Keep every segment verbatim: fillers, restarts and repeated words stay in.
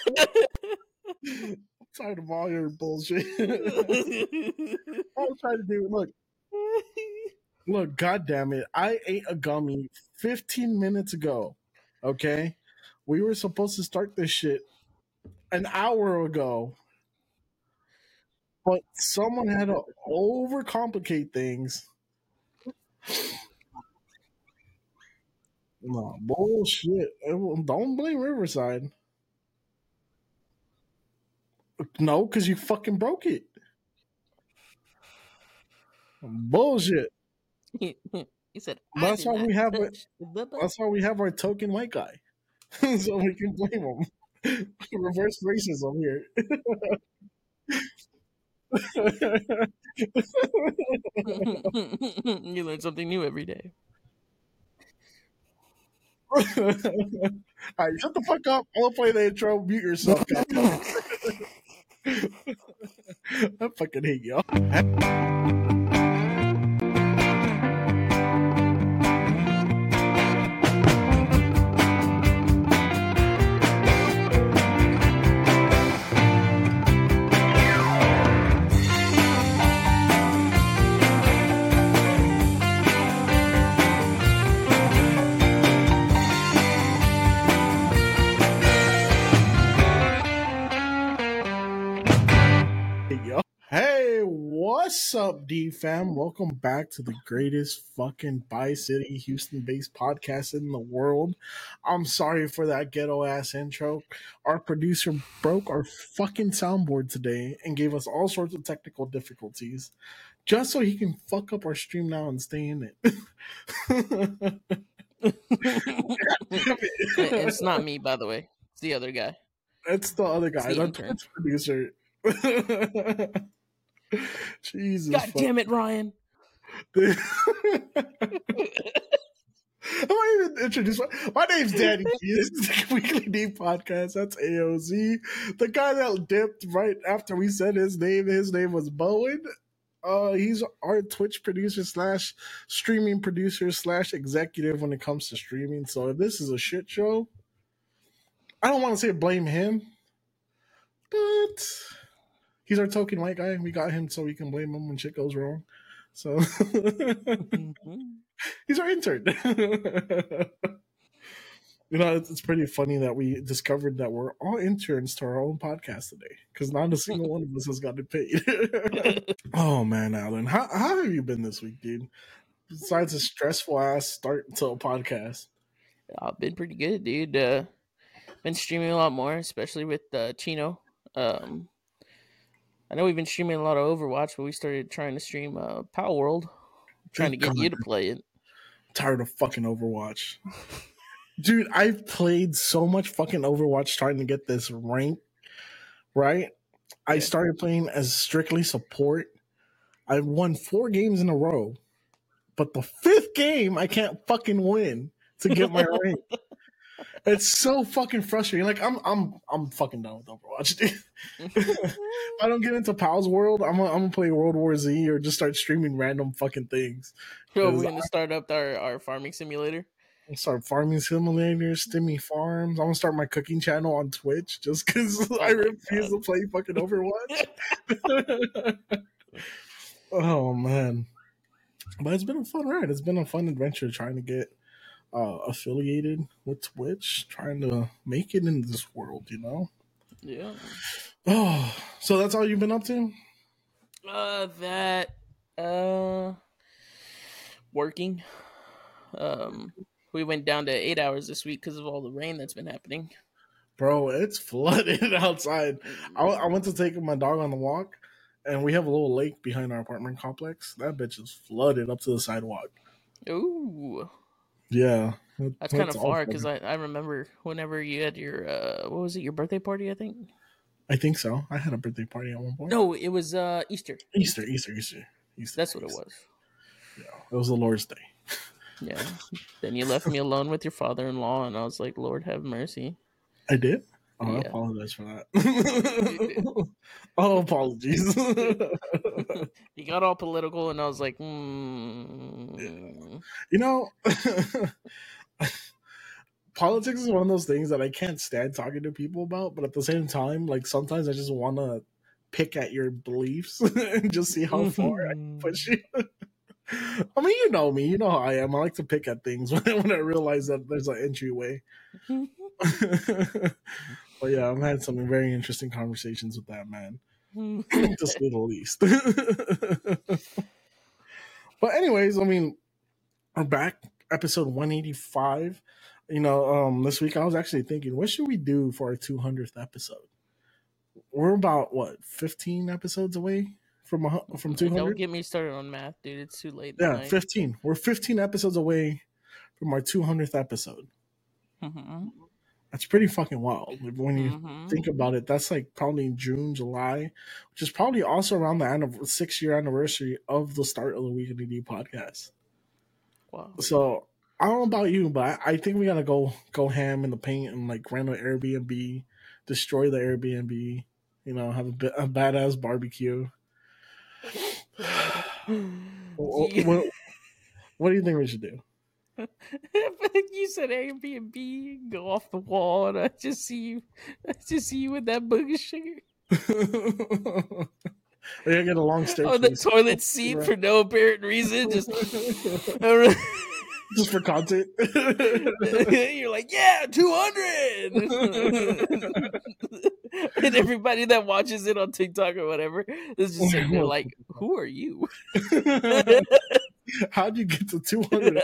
I'm tired of all your bullshit. All I'm trying to do, look, look, god damn it. I ate a gummy fifteen minutes ago. Okay? We were supposed to start this shit an hour ago. But someone had to overcomplicate things. No, bullshit. Don't blame Riverside. No, because you fucking broke it. Bullshit. He said, I That's did why not we have touch it. the bubba. That's why we have our token white guy, so we can blame him. Reverse racism here. You learn something new every day. All right, shut the fuck up. I'll play the intro. Mute yourself, goddamn. I fucking hate y'all. Hey, what's up, D fam? Welcome back to the greatest fucking bi-city Houston-based podcast in the world. I'm sorry for that ghetto ass intro. Our producer broke our fucking soundboard today and gave us all sorts of technical difficulties just so he can fuck up our stream now and stay in it. It's not me, by the way. It's the other guy. It's the other guy, the the intern. Twitch producer. Jesus. God fuck. damn it, Ryan. I'm not even introduced. My, my name's Danny G. This is the Weekly D podcast. That's A O Z. The guy that dipped right after we said his name, his name was Bowen. Uh, he's our Twitch producer slash streaming producer slash executive when it comes to streaming. So if this is a shit show, I don't want to say blame him, but he's our token white guy. We got him so we can blame him when shit goes wrong. So Mm-hmm. he's our intern. You know, it's, it's pretty funny that we discovered that we're all interns to our own podcast today because not a single one of us has gotten paid. Oh man, Alan, how how have you been this week, dude? Besides a stressful ass start to a podcast. I've been pretty good, dude. Uh, been streaming a lot more, especially with uh, Chino. Um, I know we've been streaming a lot of Overwatch, but we started trying to stream uh, Power World, trying Thank to get God. you to play it. I'm tired of fucking Overwatch. Dude, I've played so much fucking Overwatch trying to get this rank, right? I Yeah. started playing as strictly support. I won four games in a row, but the fifth game I can't fucking win to get my rank. It's so fucking frustrating. Like I'm, I'm, I'm fucking done with Overwatch. Dude. If I don't get into Pal's World, I'm gonna, I'm gonna play World War Z or just start streaming random fucking things. So we're gonna start up our, our farming simulator. I'll start farming simulators, Stimmy Farms. I'm gonna start my cooking channel on Twitch just because Oh I my refuse God. to play fucking Overwatch. Oh man, but it's been a fun ride. It's been a fun adventure trying to get uh, affiliated with Twitch, trying to make it in this world. You know. Yeah. Oh, so that's all you've been up to? Uh, that uh, working. Um, we went down to eight hours this week because of all the rain that's been happening. Bro, it's flooded outside. I, I went to take my dog on the walk, and we have a little lake behind our apartment complex. That bitch is flooded up to the sidewalk. Ooh, Yeah, that's kind of far because I, I remember whenever you had your uh, what was it, your birthday party? I think. I think so. I had a birthday party at one point. No, it was uh Easter. Easter, Easter, Easter, Easter. That's what Easter. it was. Yeah, it was the Lord's Day. Yeah. Then you left me alone with your father-in-law, and I was like, Lord have mercy. I did? Oh, Yeah. I apologize for that. Oh, apologies. He got all political, and I was like, mm. You know, politics is one of those things that I can't stand talking to people about, but at the same time, like sometimes I just want to pick at your beliefs and just see how far I can push you. I mean, you know me, you know how I am. I like to pick at things when, when I realize that there's an entryway. But yeah, I've had some very interesting conversations with that man, to say the least. But anyways, I mean, we're back, episode one eighty-five. You know, um, this week I was actually thinking, what should we do for our two hundredth episode? We're about what fifteen episodes away from a, from two hundred. Don't get me started on math, dude. It's too late. Yeah, fifteen. We're fifteen episodes away from our two hundredth episode. Mm-hmm. That's pretty fucking wild. When you mm-hmm. think about it, that's like probably June, July, which is probably also around the end of six year anniversary of the start of the Weekly D podcast. Wow. So I don't know about you, but I, I think we gotta go go ham in the paint and like rent an Airbnb, destroy the Airbnb, you know, have a, a badass barbecue. what, what, what do you think we should do? You said Airbnb, go off the wall, and I just see you. I just see you with that book of sugar. I get a long staircase on the toilet seat right. for no apparent reason, just just for content. You're like, yeah, two hundred, and everybody that watches it on TikTok or whatever is just sitting there like, who are you? How'd you get to two hundred?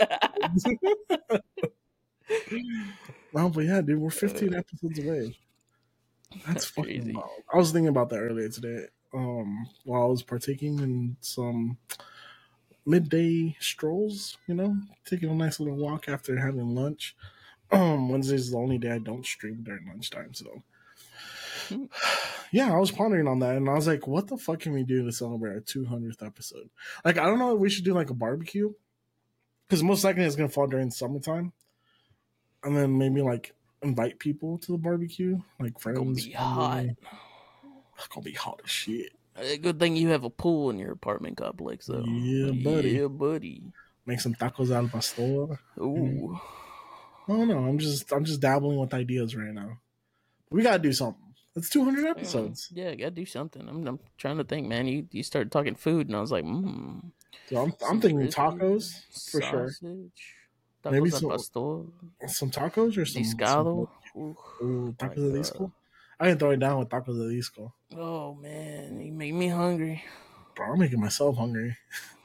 No, but yeah, dude, we're fifteen episodes away. That's, That's fucking crazy. Wild. I was thinking about that earlier today, um, while I was partaking in some midday strolls. You know, taking a nice little walk after having lunch. Um, Wednesday's the only day I don't stream during lunchtime, so. Yeah, I was pondering on that, and I was like, what the fuck can we do to celebrate our two hundredth episode? Like, I don't know if we should do, like, a barbecue, because most likely it's going to fall during summertime, and then maybe, like, invite people to the barbecue, like friends. It's gonna be hot. It's going to be hot as shit. A good thing you have a pool in your apartment complex, though. Yeah, buddy. Yeah, buddy. Make some tacos al pastor. Ooh. I don't know. I'm just, I'm just dabbling with ideas right now. We got to do something. It's two hundred episodes. Yeah, I gotta do something. I'm, I'm trying to think, man. You you started talking food, and I was like, hmm. So I'm, I'm thinking tacos for sausage, sure. Tacos Maybe al some, pastor. some tacos or some discado. Some, ooh, tacos de disco. I can throw it down with tacos de disco. Oh man, you make me hungry. Bro, I'm making myself hungry.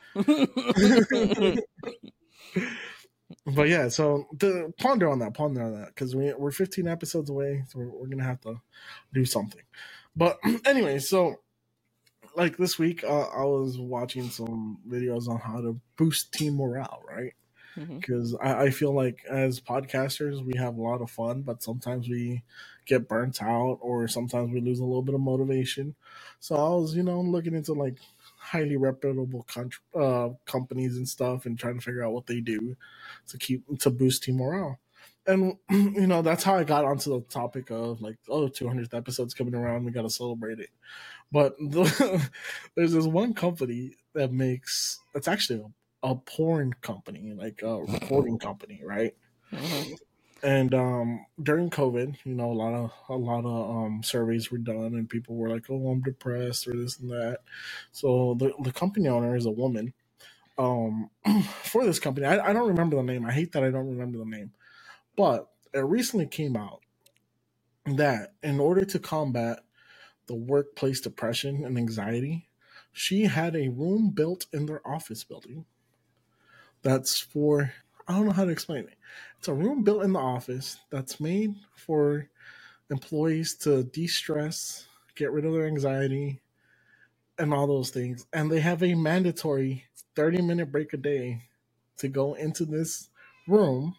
But yeah, so to ponder on that, ponder on that, because we, we're fifteen episodes away, so we're, we're going to have to do something. But anyway, so like this week, uh, I was watching some videos on how to boost team morale, right? Because mm-hmm. I, I feel like as podcasters, we have a lot of fun, but sometimes we get burnt out or sometimes we lose a little bit of motivation. So I was, you know, looking into like highly reputable con- uh, companies and stuff and trying to figure out what they do to keep to boost team morale. And, you know, that's how I got onto the topic of like, oh, two hundredth episode's coming around. We got to celebrate it. But the, there's this one company that makes, it's actually a, a porn company, like a recording company, right? Mm-hmm. And um, during COVID, you know, a lot of a lot of um, surveys were done, and people were like, "Oh, I'm depressed," or this and that. So the the company owner is a woman. Um, for this company, I, I don't remember the name. I hate that I don't remember the name, but it recently came out that in order to combat the workplace depression and anxiety, she had a room built in their office building. That's for, I don't know how to explain it. It's a room built in the office that's made for employees to de-stress, get rid of their anxiety, and all those things. And they have a mandatory thirty-minute break a day to go into this room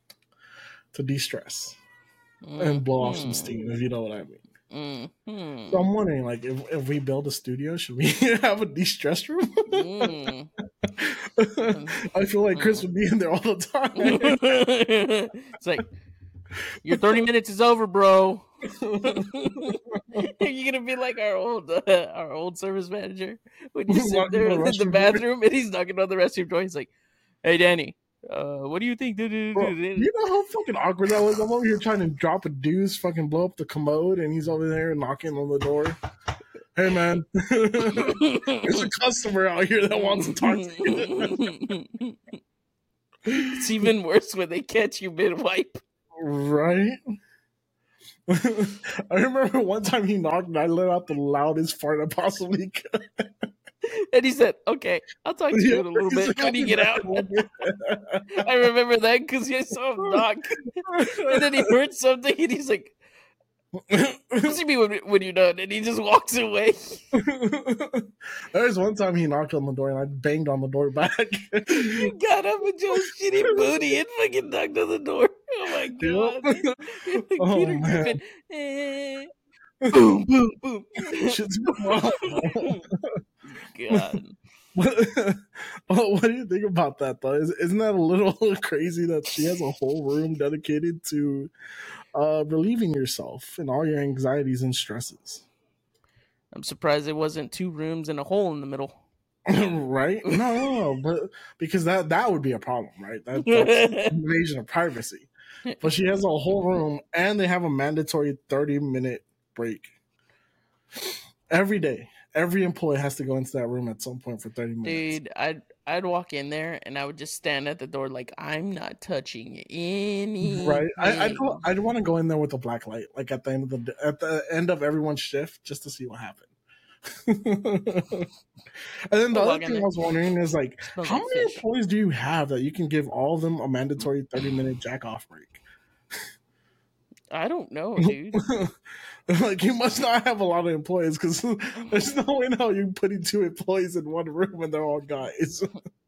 to de-stress mm-hmm. and blow off some steam, if you know what I mean. Mm-hmm. So I'm wondering, like, if, if we build a studio, should we have a de-stress room? Mm. I feel like Chris would be in there all the time. It's like, your thirty minutes is over, bro. You're gonna be like our old uh, our old service manager when you sit there in the bathroom and he's knocking on the restroom door. He's like, "Hey, Danny, Uh, what do you think? Bro, you know how fucking awkward that was? I'm over here trying to drop a deuce, fucking blow up the commode, and he's over there knocking on the door. Hey, man. There's a customer out here that wants to talk to you. It's even worse when they catch you mid-wipe. Right? I remember one time he knocked and I let out the loudest fart I possibly could. And he said, okay, I'll talk to you in a little bit when you get out. I remember that because I saw him knock. And then he heard something and he's like, what do you mean when, when you're done? And he just walks away. There was one time he knocked on the door and I banged on the door back. You got up with your shitty booty and fucking knocked on the door. Oh my god. You're like Oh, Peter man. Griffin. Eh. Boom, boom, boom. Shit's wild. God. What, what do you think about that though? Is, isn't that a little crazy that she has a whole room dedicated to uh, relieving yourself and all your anxieties and stresses? I'm surprised it wasn't two rooms and a hole in the middle. Right? No, no, no, but because that that would be a problem, right? That, that's invasion of privacy. But she has a whole room, and they have a mandatory thirty minute break every day. Every employee has to go into that room at some point for thirty minutes. Dude, I'd I'd walk in there and I would just stand at the door like I'm not touching anything. Right? I I'd, go, I'd want to go in there with a black light, like at the end of the at the end of everyone's shift, just to see what happened. And then the I'll other walk in thing I there. was wondering is like, Smells how like many fish. employees do you have that you can give all of them a mandatory thirty minute jack off break? I don't know, dude. Like, you must not have a lot of employees because there's no way now you're putting two employees in one room and they're all guys.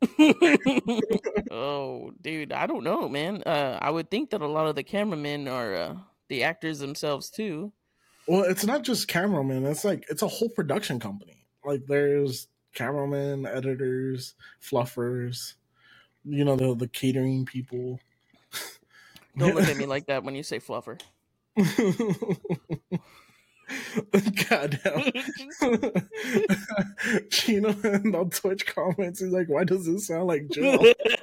Oh, dude, I don't know, man. Uh, I would think that a lot of the cameramen are uh, the actors themselves too. Well, it's not just cameramen. It's like it's a whole production company. Like, there's cameramen, editors, fluffers. You know, the the catering people. Don't look at me like that when you say fluffer. Goddamn. Chino on Twitch comments, he's like, why does this sound like Jill?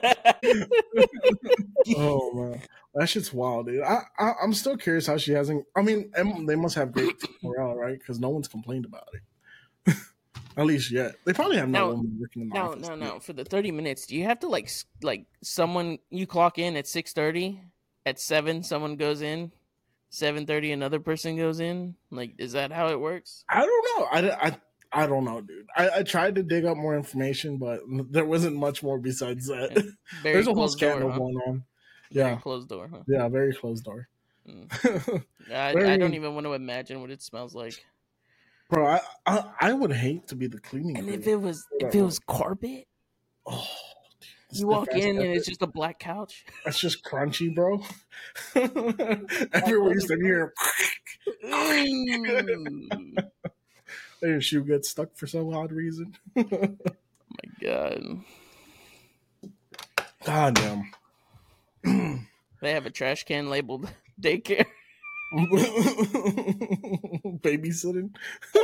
Oh man, that shit's wild, dude. I, I I'm still curious how she hasn't. I mean, em- they must have great morale, right? Because no one's complained about it, at least yet. They probably have no No, one working in the No, office. no, too. no. For the thirty minutes, do you have to like s- like someone you clock in at six thirty? At seven, someone goes in. Seven thirty, another person goes in. Like, is that how it works? I don't know. I, I, I don't know, dude. I, I tried to dig up more information, but there wasn't much more besides that. Very There's a whole closed door, scandal huh? going on. Very Yeah, closed door, huh? yeah, very closed door. Mm. I, Very- I don't even want to imagine what it smells like. Bro, I, I I would hate to be the cleaning And crew. if it was if it was carpet, Oh, dude, you walk in and it's just a black couch. That's just crunchy, bro. Everywhere you stand here, Ooh. your shoe gets stuck for some odd reason. My God. God damn. They have a trash can labeled daycare. Babysitting.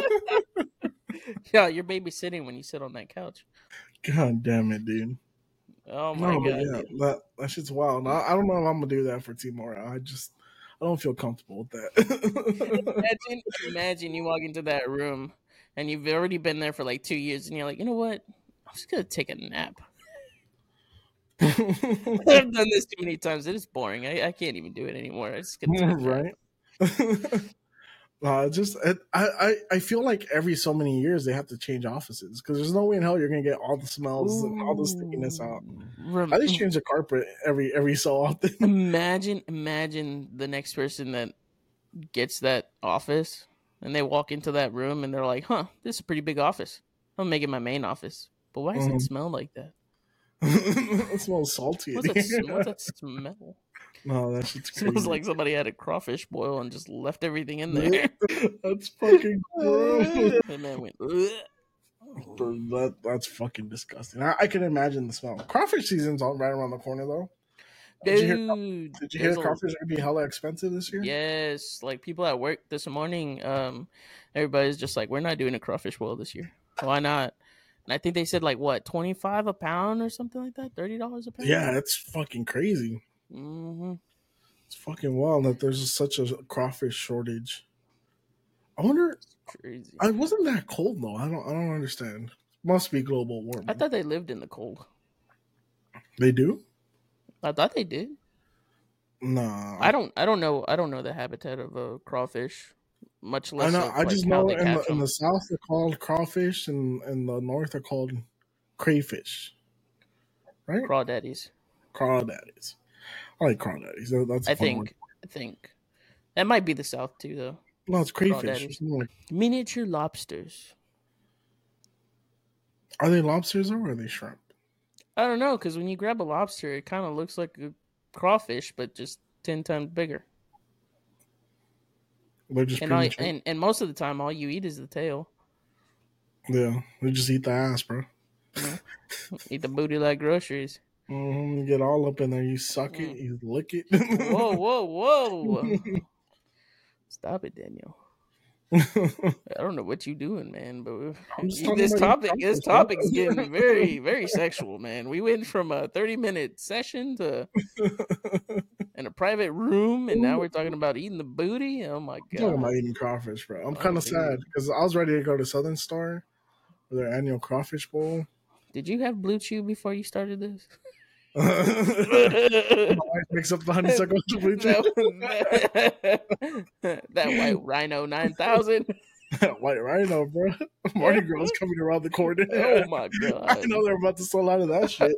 Yeah, you're babysitting when you sit on that couch. God damn it, dude. Oh my No, but God. yeah, that that shit's wild. I, I don't know if I'm gonna do that for T-Mora. I just I don't feel comfortable with that. Imagine, imagine you walk into that room and you've already been there for like two years and you're like, you know what? I'm just gonna take a nap. I've done this too many times. It is boring. I, I can't even do it anymore. I just gonna take a nap. Right? Uh, just it, I, I I feel like every so many years they have to change offices because there's no way in hell you're gonna get all the smells and all the stickiness out. Rem- I just change the carpet every every so often. imagine, imagine the next person that gets that office and they walk into that room and they're like, "Huh, this is a pretty big office. I'm making my main office, but why does Mhm. it smell like that? It smells salty. in What's that? here. sm- What's that smell? No, that shit's It smells crazy. like somebody had a crawfish boil and just left everything in there." That's fucking gross. The man went, "Ugh." Bro, that that's fucking disgusting. I, I can imagine the smell. Crawfish season's all right around the corner though. Did you hear, Dude, did you hear there's a- crawfish are gonna be hella expensive this year? Yes, like people at work this morning, um, everybody's just like, we're not doing a crawfish boil this year. Why not? And I think they said like what twenty five a pound or something like that, thirty dollars a pound. Yeah, it's fucking crazy. Mm-hmm. It's fucking wild that there's such a crawfish shortage. I wonder. It's crazy. I wasn't that cold though. I don't. I don't understand. Must be global warming. I thought they lived in the cold. They do. I thought they did. Nah. I don't. I don't know. I don't know the habitat of a crawfish. Much less. I know. Of, I like, just how know they in the catch in them. the south they're called crawfish, and in the north they're called crayfish. Right? Crawdaddies. Crawdaddies. I like crawdaddies. That, that's a I fun think. word. I think that might be the south too, though. No, it's crayfish. Crawdaddies. It's more like- Miniature lobsters. Are they lobsters or are they shrimp? I don't know, because when you grab a lobster, it kind of looks like a crawfish, but just ten times bigger. They're just And, I, premature. and and most of the time, all you eat is the tail. Yeah, they just eat the ass, bro. You know? Eat the booty like groceries. Mm-hmm. You get all up in there. You suck it. Mm. You lick it. Whoa, whoa, whoa! Stop it, Daniel. I don't know what you doing, man, but I'm just you- talking this about topic, your this topics, topic's getting very, very sexual, man. We went from a thirty-minute session to in a private room, and now we're talking about eating the booty. Oh my I'm talking about god! eating crawfish, bro. I'm Oh, kind of dude. sad because I was ready to go to Southern Star for their annual crawfish bowl. Did you have Blue Chew before you started this? My wife mix up the honeysuckle with the blue chew. that, that white Rhino nine thousand. White Rhino, bro. Mardi Gras is coming around the corner. Oh my I god! know they're about to sell out of that shit.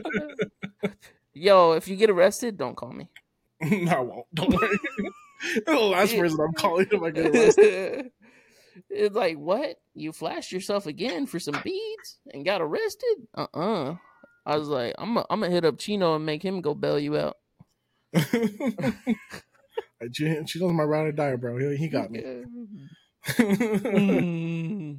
Yo, if you get arrested, don't call me. No, I won't. Don't worry. The last person I'm calling if I get arrested. It's like, what? You flashed yourself again for some beads and got arrested? Uh-uh. I was like, I'm gonna I'm hit up Chino and make him go bail you out. she, she knows my ride or die, bro. He, he got me. Mm.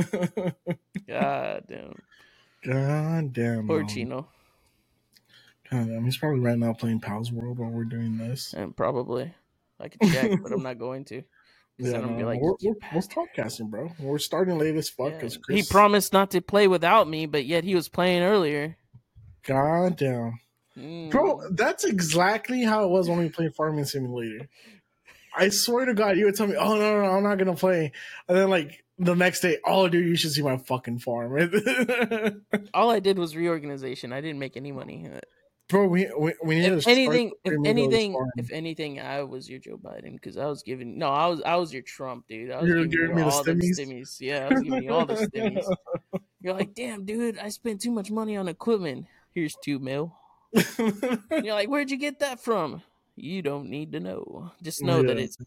God damn. God damn. Poor man. Chino. God damn. He's probably right now playing Pal's World while we're doing this. And probably. I could check, but I'm not going to. 'Cause Yeah, then I'm no, be like, we're, "You we're, we're podcasting, bro. We're starting late as fuck. Yeah. Cause He Chris, promised not to play without me, but yet he was playing earlier. God damn. Mm. Bro, that's exactly how it was when we played Farming Simulator. I swear to God, you would tell me, oh, no, no, no, I'm not going to play. And then, like, the next day, oh, dude, you should see my fucking farm. All I did was reorganization. I didn't make any money. Bro, we, we, we need to If start anything, if streaming those anything, farms. if anything, I was your Joe Biden because I was giving. No, I was I was your Trump, dude. I was You're giving giving you me the all the stimmies? stimmies. Yeah, I was giving you all the stimmies. You're like, damn, dude, I spent too much money on equipment. Here's two mil. You're like, where'd you get that from? You don't need to know. Just know that Yeah. it's.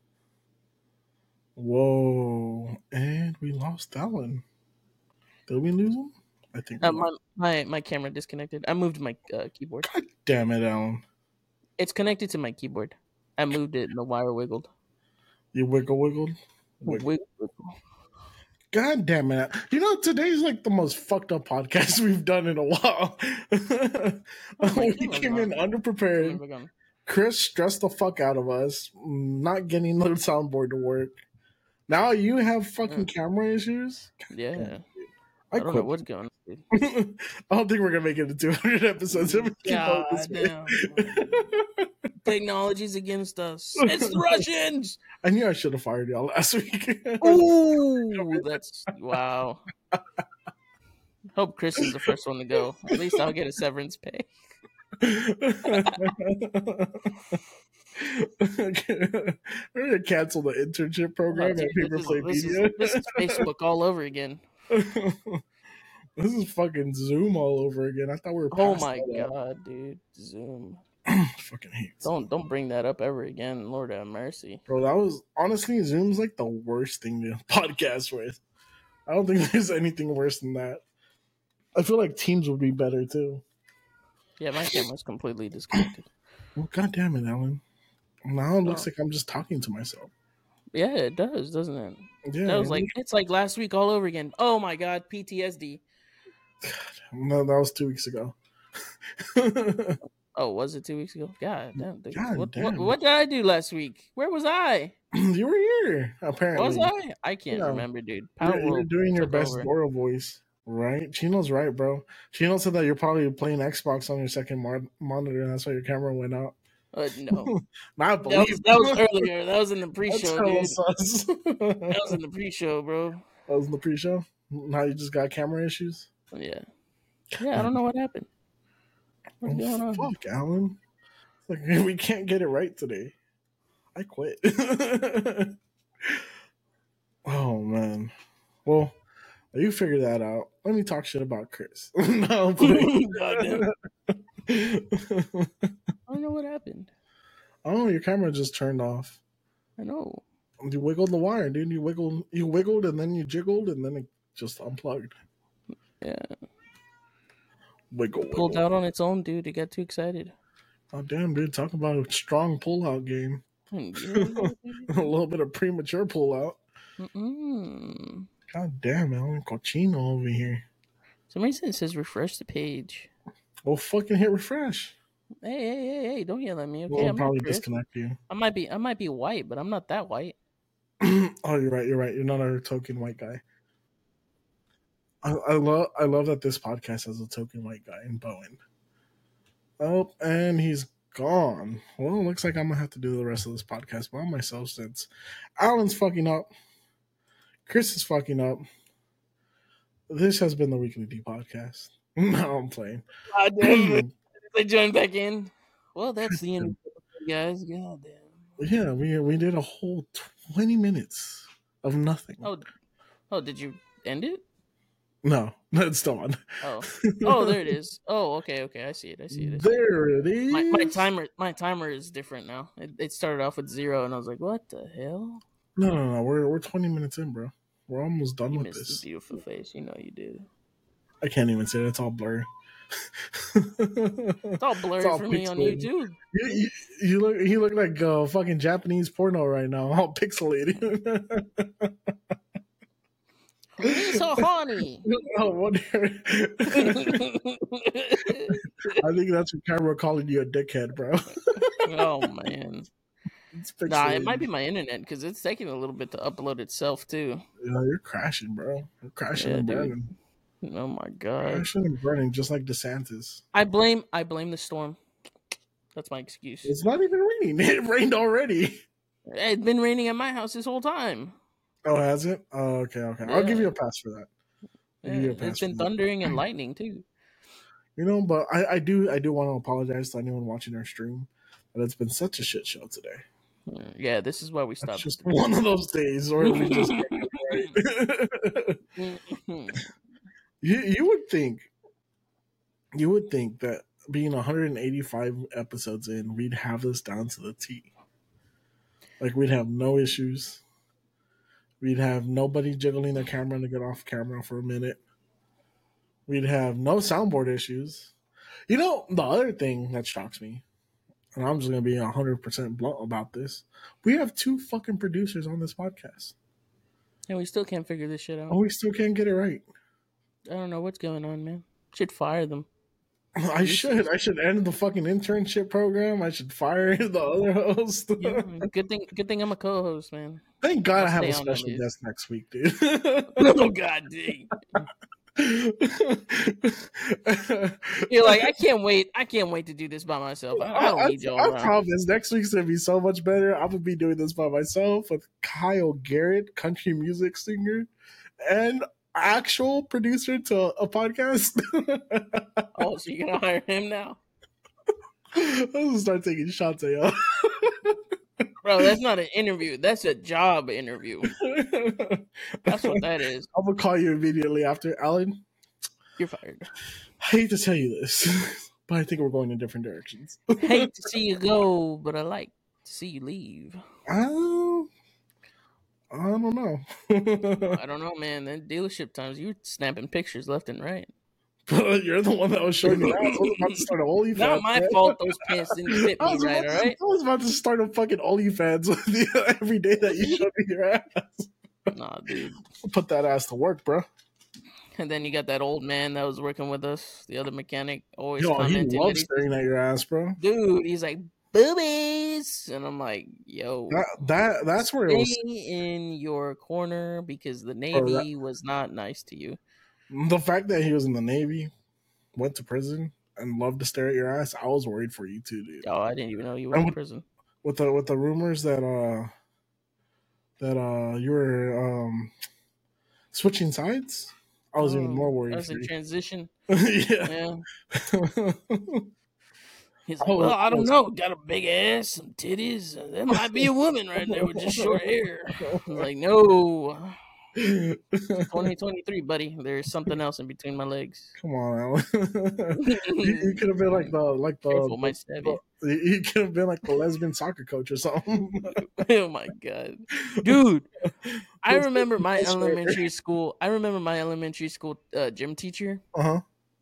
Whoa. And we lost that one. Did we lose him? I think we Uh, my, lost. my my camera disconnected. I moved my uh, keyboard. God damn it, Alan. It's connected to my keyboard. I moved it and the wire wiggled. You wiggle wiggled? Wiggle. Wiggle, wiggle. God damn it. You know, today's like the most fucked up podcast we've done in a while. Oh, my we camera's came in on. underprepared. Camera gone. Chris stressed the fuck out of us, not getting the soundboard to work. Now you have fucking camera issues? Yeah. I, I don't know quit. what's going on. Dude. I don't think we're gonna make it to two hundred episodes if we keep going this way. damn. Technology's against us. It's the Russians. I knew I should have fired y'all last week. Ooh, that's wow. Hope Chris is the first one to go. At least I'll get a severance pay. We're gonna cancel the internship program Oh, dude, at Paper this, is, this, is, Playpedia. this is Facebook all over again. This is fucking Zoom all over again. I thought we were. Oh past my all that. god, dude. Zoom. Fucking hate. Zoom. Don't don't bring that up ever again. Lord have mercy. Bro, that was honestly Zoom's like the worst thing to podcast with. I don't think there's anything worse than that. I feel like Teams would be better too. Yeah, my camera's completely disconnected. Well, God damn it, Alan. Now it looks Oh. like I'm just talking to myself. Yeah, it does, doesn't it? Yeah, That was like it's like last week all over again. Oh my god, P T S D. no, that was two weeks ago. Oh, was it two weeks ago? God damn. Dude. God what, damn. What, what did I do last week? Where was I? You were here, apparently. Was I? I can't Yeah. remember, dude. You're, Power you're World doing your took best over. Dora voice. Right? Chino's right, bro. Chino said that you're probably playing Xbox on your second mar- monitor, and that's why your camera went out. Uh, no, Not that believe. was that was earlier. That was in the That's pre-show, hella dude. sus. That was That in the pre-show, bro. was in the pre-show. Now you just got camera issues. Yeah, yeah. I don't know what happened. What's Oh going on? fuck, Alan. Like we can't get it right today. I quit. Oh man. Well, you figure that out. Let me talk shit about Chris. No, I'm playing. Goddamn. I don't know what happened. Oh, your camera just turned off. I know. You wiggled the wire, dude. You wiggled, you wiggled, and then you jiggled, and then it just unplugged. Yeah. Wiggle, wiggle. Pulled out on its own, dude. It got too excited. Oh damn, dude! Talk about a strong pullout game. Yeah. A little bit of premature pullout. Mm-mm. God damn, Alan Cochino over here. For some reason it says refresh the page. Well, fucking hit refresh. Hey, hey, hey, hey! Don't yell at me, okay? We'll I'm probably not Chris. disconnect you. I might be, I might be white, but I'm not that white. Oh, you're right. You're right. You're not a token white guy. I, I love. I love that this podcast has a token white guy in Bowen. Oh, and he's gone. Well, it looks like I'm gonna have to do the rest of this podcast by myself since Alan's fucking up. Chris is fucking up. This has been the Weekly D podcast. No, I'm playing. God damn, they joined back in. Well, that's the end, guys. God damn. Yeah, we we did a whole twenty minutes of nothing. Oh, oh, did you end it? No, it's still on. Oh, oh, there it is. Oh, okay, okay, I see it. I see it. I see there it, it is. My, my timer, my timer is different now. It, it started off with zero, and I was like, "What the hell?" No, no, no. We're we're twenty minutes in, bro. We're almost done You with missed this. the beautiful face. You know you did. I can't even say it. It's all blurry. It's all blurry It's all for me on pixelated. YouTube. You, you, you look. He look like a fucking Japanese porno right now, all pixelated. He's so horny. I wonder. I think that's your camera calling you a dickhead, bro. Oh man. Nah, it might be my internet because it's taking a little bit to upload itself too. Yeah, you're crashing, bro. You're crashing Yeah, and dude. burning. Oh my god. Crashing and burning, just like DeSantis. I blame I blame the storm. That's my excuse. It's not even raining. It rained already. It's been raining at my house this whole time. Oh, has it? Oh, okay, okay. I'll Yeah. give you a pass for that. I'll give you a Yeah, pass it's been for that. thundering and lightning too. You know, but I, I do I do want to apologize to anyone watching our stream. But it's been such a shit show today. Yeah, this is why we It's stopped. just one of those days where we just get it right. you you would think you would think that being one hundred eighty-five episodes in, we'd have this down to the T. Like we'd have no issues. We'd have nobody jiggling the camera to get off camera for a minute. We'd have no soundboard issues. You know, the other thing that shocks me, and I'm just going to be one hundred percent blunt about this, we have two fucking producers on this podcast. And we still can't figure this shit out. And we still can't get it right. I don't know what's going on, man. Should fire them. I should. I should end the fucking internship program. I should fire the other host. Yeah, good thing. Good thing I'm a co-host, man. Thank God I'll I have stay a on the special list. guest next week, dude. Oh god, dang. You're like, I can't wait. I can't wait to do this by myself. I, I don't I, need y'all I around. promise next week's gonna be so much better. I'm gonna be doing this by myself with Kyle Garrett, country music singer, and actual producer to a podcast. Oh, so you're gonna hire him now? I'm gonna start taking shots at y'all. Bro, that's not an interview. That's a job interview. That's what that is. I'm gonna call you immediately after. Alan, You're fired. I hate to tell you this, but I think we're going in different directions. Hate to see you go, but I like to see you leave. Um, I don't know. I don't know, man. Then dealership times, you were snapping pictures left and right. But you're the one that was showing your ass. I was about to start an OnlyFans. Not my man. fault those pants didn't fit I me was, right, about all to, right? I was about to start a fucking OnlyFans with you every day that you show me your ass. Nah, dude. Put that ass to work, bro. And then you got that old man that was working with us, the other mechanic, always Yo, he commenting. loves that staring at your ass, bro. he- Dude, he's like, boobies! And I'm like, yo, That that that's where it was. stay in your corner because the Navy was not nice to you. The fact that he was in the Navy, went to prison, and loved to stare at your ass, I was worried for you too, dude. Oh, I didn't even know you went And to with, prison. with the with the rumors that uh that uh you were um switching sides, I was Oh, even more worried I was for in you. transition. Yeah. Yeah. He's I like, well, was, I I don't was- know. Got a big ass, some titties. uh, That might be a woman right there with just short hair. I was like, no. twenty twenty-three, buddy. There's something else in between my legs. Come on, Alan. you, you could have been like the like the, Careful, the, might stab the you. you could have been like the lesbian soccer coach or something. Oh my god, dude! I With- remember my with hair. elementary school. I remember my elementary school uh, gym teacher. Uh-huh.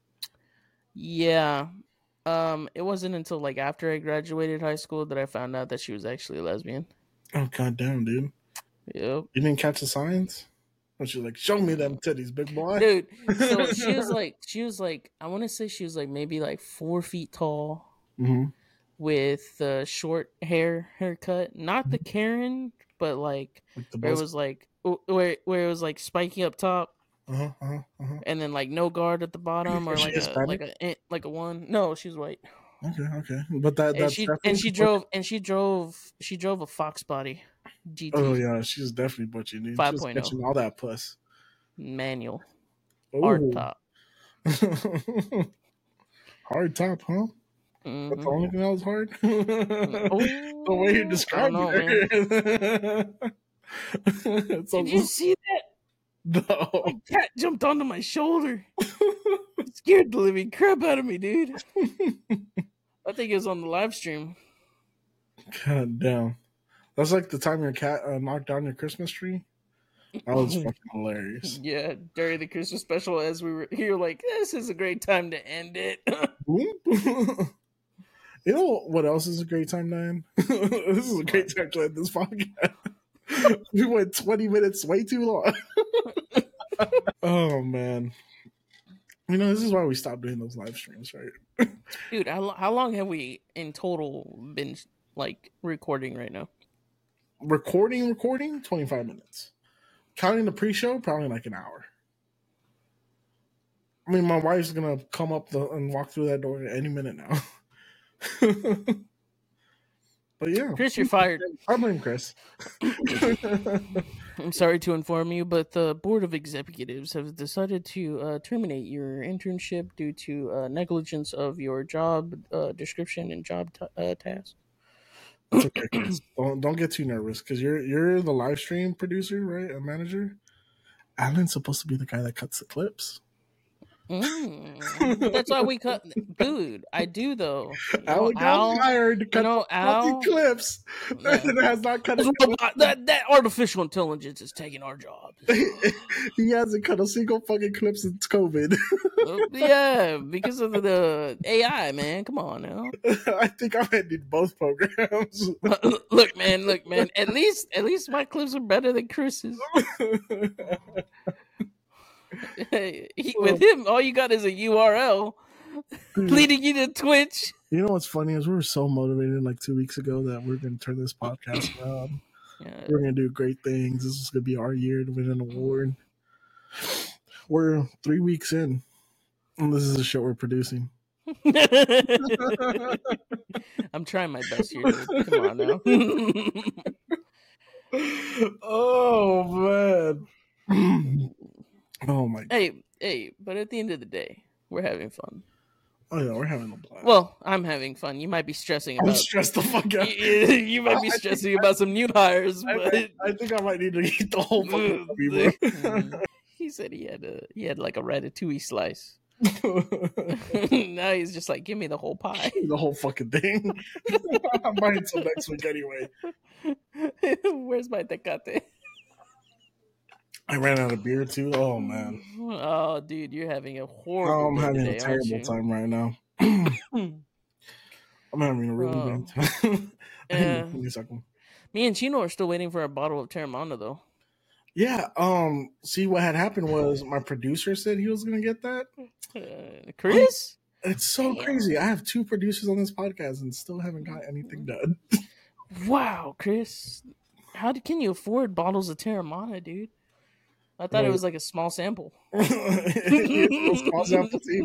Yeah, um, it wasn't until like after I graduated high school that I found out that she was actually a lesbian. Oh god damn, dude. Yep. You didn't catch the signs? And she's like, show me them titties, big boy. Dude, so she was like, she was like, I want to say she was like maybe like four feet tall mm-hmm. with uh, short hair haircut, not the Karen, but like, Like the where it buzz. was like where where it was like spiky up top, Uh-huh, uh-huh, uh-huh. and then like no guard at the bottom, or Is she like a Hispanic? like a eh, like a one. No, she's white. Okay, okay. But that And that's she definitely and she drove and she drove she drove a Fox body G T Oh yeah, she's definitely butching, dude. She's 5.0 catching all that puss. manual Ooh. hard top. Hard top, huh? Mhm. That's the only thing that was hard. Oh, The way you described I don't know, it. It's so- Did you see that? no. My cat jumped onto my shoulder. It scared the living crap out of me, dude. I think it was on the live stream. God damn. That's like the time your cat uh, knocked down your Christmas tree. That was fucking hilarious. Yeah, during the Christmas special, as we were here, like, this is a great time to end it. You know what else is a great time to end? This is a great time to end this podcast. We went twenty minutes way too long. Oh, man. You know, this is why we stopped doing those live streams, right? Dude, how, lo- how long have we in total been, like, recording right now? Recording, recording, twenty-five minutes. Counting the pre-show, probably like an hour. I mean, my wife's going to come up the, and walk through that door any minute now. But yeah. Chris, you're fired. I blame Chris. I'm sorry to inform you, but the Board of Executives have decided to uh, terminate your internship due to uh, negligence of your job uh, description and job t- uh, task. It's okay, Chris. Don't, don't get too nervous because you're you're the live stream producer, right? A manager. Alan's supposed to be the guy that cuts the clips. Mm. But that's why we cut, dude. I do though. You know, Alan got Al, hired to cut you know, the Al, fucking clips. Yeah. And it has not cut Those a robot- that that artificial intelligence is taking our jobs. He hasn't cut a single fucking clip since COVID. Uh, yeah, because of the A I, man. Come on now. I think I might need both programs. Look, man. Look, man. At least, at least my clips are better than Chris's. He, with him, all you got is a U R L leading you to Twitch. You know what's funny is we were so motivated like two weeks ago that we're going to turn this podcast around. Yeah. We're going to do great things. This is going to be our year to win an award. We're three weeks in, and this is the show we're producing. I'm trying my best here, dude. Come on now. Oh, man. Oh, my God. Hey, hey, but at the end of the day, we're having fun. Oh, yeah, we're having a blast. Well, I'm having fun. You might be stressing I'm about. stressed the fuck out. You, you might be I stressing think- about some new hires, I, but I, I think I might need to eat the whole fucking puppy, bro. Mm. He said he had a he had like a ratatouille slice. Now he's just like, give me the whole pie. The whole fucking thing. I'm buying some next week anyway. Where's my tecate? I ran out of beer too. Oh man. Oh, dude, you're having a Oh, horrible I'm day having today, a aren't terrible you? time right now. I'm having a really Oh. bad time. Yeah. Give me a second. Me and Chino are still waiting for a bottle of Terramana, though. Yeah. Um. See, what had happened was my producer said he was gonna get that. Uh, Chris? It's so Damn. crazy. I have two producers on this podcast and still haven't got anything done. Wow, Chris. How do, can you afford bottles of Terramana, dude? I thought it was like a small sample. It's a small sample too,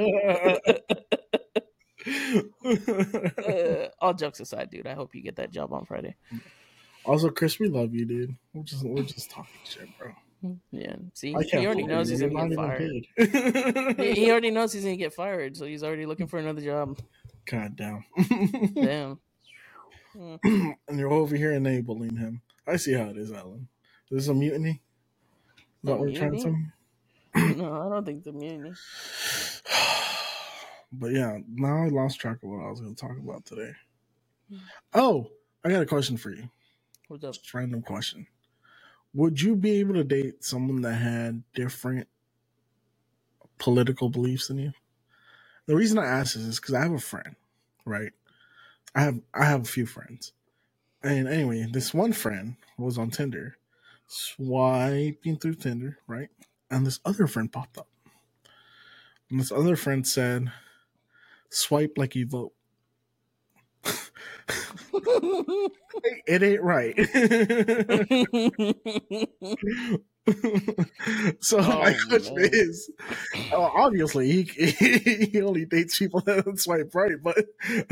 bro. uh, all jokes aside, dude, I hope you get that job on Friday. Also, Chris, we love you, dude. We're just we're just talking shit, bro. Yeah, see, I can't he already fire knows you. he's You're gonna not get even fired. paid. He, he already knows he's gonna get fired, so he's already looking for another job. God damn. Damn. And you're over here enabling him. I see how it is, Alan. Is this a mutiny? Is that A what we're trying to mutiny? say? No, I don't think it's a mutiny. But yeah, now I lost track of what I was going to talk about today. Oh, I got a question for you. What's up? Just a random question. Would you be able to date someone that had different political beliefs than you? The reason I ask this is because I have a friend, right? I have I have a few friends. And anyway, this one friend was on Tinder, swiping through Tinder, right? And this other friend popped up. And this other friend said, swipe like you vote. It ain't right. So oh, my question man. is, uh, obviously he, he only dates people that swipe right, but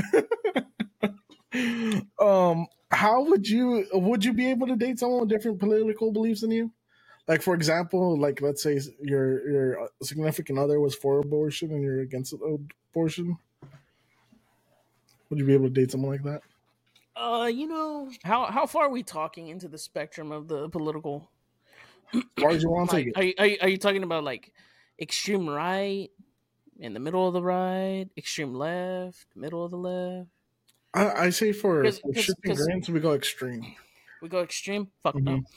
um, how would you would you be able to date someone with different political beliefs than you? Like, for example, like let's say your your significant other was for abortion and you're against abortion. Would you be able to date someone like that? Uh, you know, how how far are we talking into the spectrum of the political? As far as you want to like, take it. Are you, are you are you talking about like extreme right, in the middle of the right, extreme left, middle of the left? I, I say for, cause, for cause, shipping cause grains, we go extreme. We go extreme. Fuck mm-hmm. no.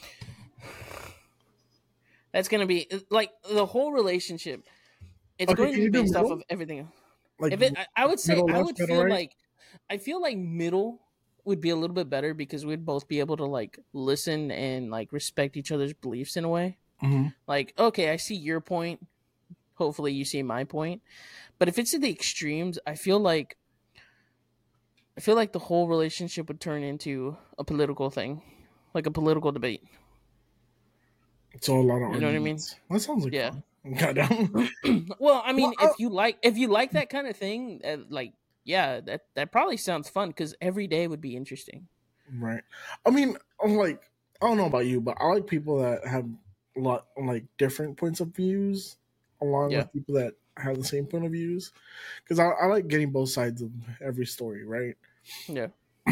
That's gonna be like the whole relationship. It's okay, going to be based off of everything. Like, if it, I, I would say, I would feel right? like, I feel like middle would be a little bit better because we'd both be able to like listen and like respect each other's beliefs in a way. Mm-hmm. Like, okay, I see your point. Hopefully, you see my point. But if it's in the extremes, I feel like, I feel like the whole relationship would turn into a political thing, like a political debate. So a lot of you know arguments. what I mean? That sounds like yeah. fun. God, well, I mean, well, if you like, if you like that kind of thing, uh, like, yeah, that that probably sounds fun because every day would be interesting. Right. I mean, I'm like, I don't know about you, but I like people that have a lot like different points of views, along yeah. with people that have the same point of views, because I, I like getting both sides of every story. Right. Yeah.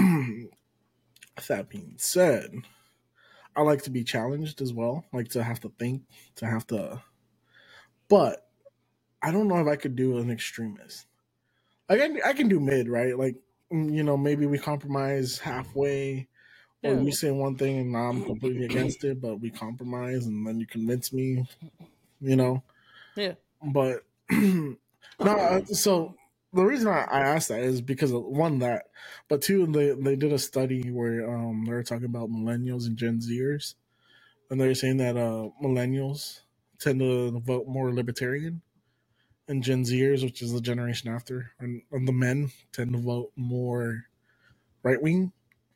That being said, I like to be challenged as well, like to have to think, to have to. But I don't know if I could do an extremist. Like I, I can do mid, right? Like, you know, maybe we compromise halfway, or yeah. you say one thing and I'm completely against it, but we compromise and then you convince me, you know? Yeah. But, no, so the reason I, I asked that is because of one, that, but two, they, they did a study where um, they were talking about millennials and Gen Zers, and they were saying that uh, millennials tend to vote more libertarian, and Gen Zers, which is the generation after, and, and the men tend to vote more right wing.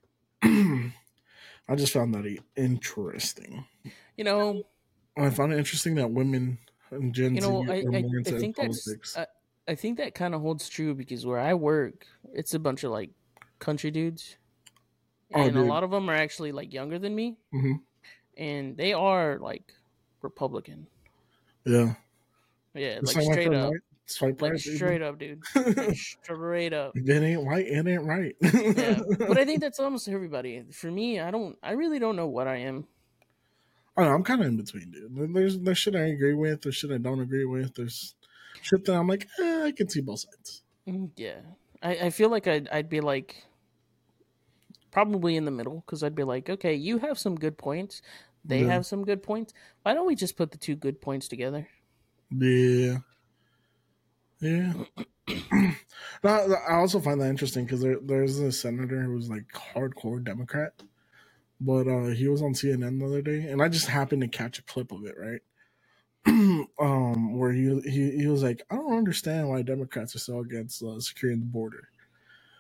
I just found that interesting. You know, I found it interesting that women and Gen you know, Z I, are I, more into I think politics. That's, I, I think that kind of holds true because where I work, it's a bunch of like country dudes, and oh, a lot of them are actually like younger than me, mm-hmm. and they are like Republican. Yeah. Yeah, like straight up. Right? Swipe like right, straight up, dude. Like straight up. It ain't right. It ain't right. Yeah, but I think that's almost everybody. For me, I don't. I really don't know what I am. I don't know, I'm kind of in between, dude. There's there's shit I agree with. There's shit I don't agree with. There's shit that I'm like, eh, I can see both sides. Yeah, I, I feel like I'd I'd be like probably in the middle because I'd be like, okay, you have some good points. They yeah. have some good points. Why don't we just put the two good points together? Yeah. Yeah. Now, I also find that interesting because there, there's a senator who was like hardcore Democrat, but uh, he was on C N N the other day, and I just happened to catch a clip of it, right? um, where he, he he was like, I don't understand why Democrats are so against uh, securing the border,